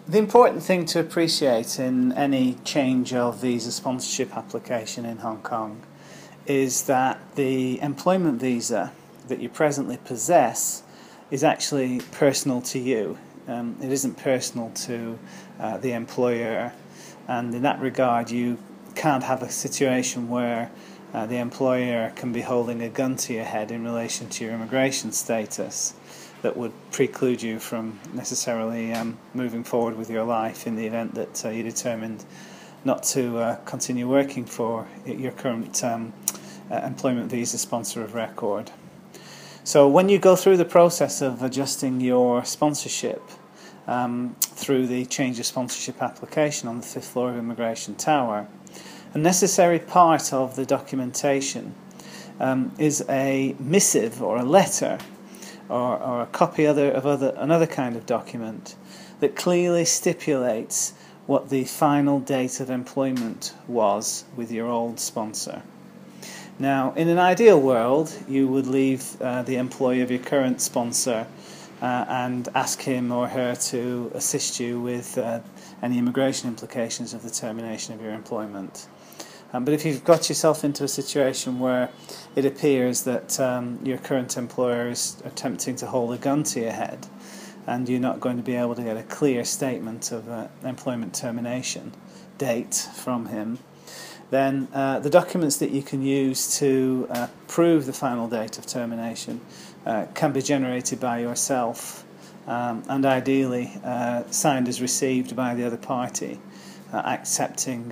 The important thing to appreciate in any change of visa sponsorship application in Hong Kong is that the employment visa that you presently possess is actually personal to you. It isn't personal to the employer, and in that regard you can't have a situation where the employer can be holding a gun to your head in relation to your immigration status that would preclude you from necessarily moving forward with your life in the event that you determined not to continue working for your current employment visa sponsor of record. So when you go through the process of adjusting your sponsorship through the change of sponsorship application on the 5th floor of Immigration Tower, a necessary part of the documentation is a missive or a letter or a copy of another kind of document that clearly stipulates what the final date of employment was with your old sponsor. Now, in an ideal world, you would leave the employee of your current sponsor and ask him or her to assist you with any immigration implications of the termination of your employment. But if you've got yourself into a situation where it appears that your current employer is attempting to hold a gun to your head and you're not going to be able to get a clear statement of employment termination date from him, then the documents that you can use to prove the final date of termination can be generated by yourself and ideally signed as received by the other party, accepting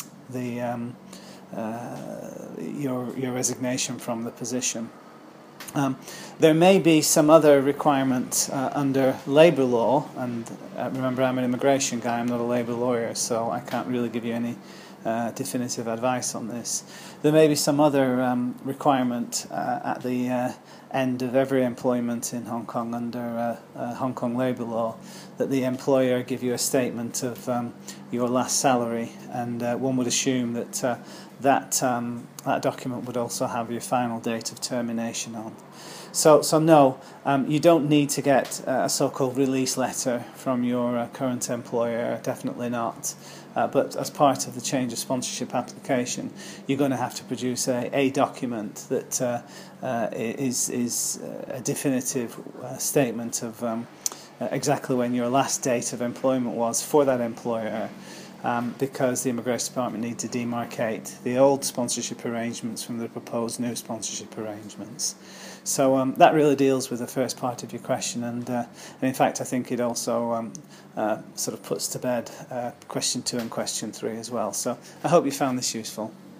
your resignation from the position. There may be some other requirement under labour law, and remember I'm an immigration guy, I'm not a labour lawyer, so I can't really give you any definitive advice on this. There may be some other requirement at the end of every employment in Hong Kong under Hong Kong labour law that the employer give you a statement of your last salary, and one would assume that that document would also have your final date of termination on. So no, you don't need to get a so-called release letter from your current employer, definitely not. But as part of the change of sponsorship application, you're going to have to produce a document that is a definitive statement of exactly when your last date of employment was for that employer, because the Immigration Department need to demarcate the old sponsorship arrangements from the proposed new sponsorship arrangements. So that really deals with the first part of your question, and in fact I think it also sort of puts to bed question 2 and question 3 as well. So I hope you found this useful.